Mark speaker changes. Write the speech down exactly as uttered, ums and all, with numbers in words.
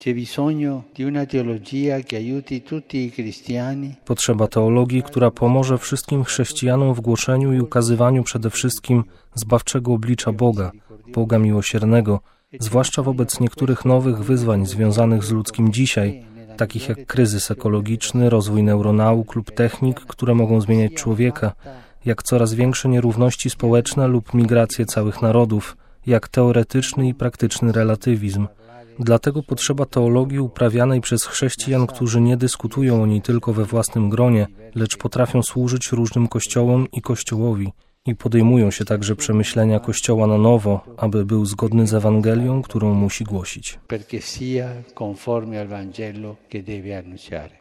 Speaker 1: Potrzeba teologii, która pomoże wszystkim chrześcijanom w głoszeniu i ukazywaniu przede wszystkim zbawczego oblicza Boga, Boga miłosiernego, zwłaszcza wobec niektórych nowych wyzwań związanych z ludzkim dzisiaj, takich jak kryzys ekologiczny, rozwój neuronauk lub technik, które mogą zmieniać człowieka, jak coraz większe nierówności społeczne lub migracje całych narodów, jak teoretyczny i praktyczny relatywizm. Dlatego potrzeba teologii uprawianej przez chrześcijan, którzy nie dyskutują o niej tylko we własnym gronie, lecz potrafią służyć różnym kościołom i Kościołowi i podejmują się także przemyślenia Kościoła na nowo, aby był zgodny z Ewangelią, którą musi głosić.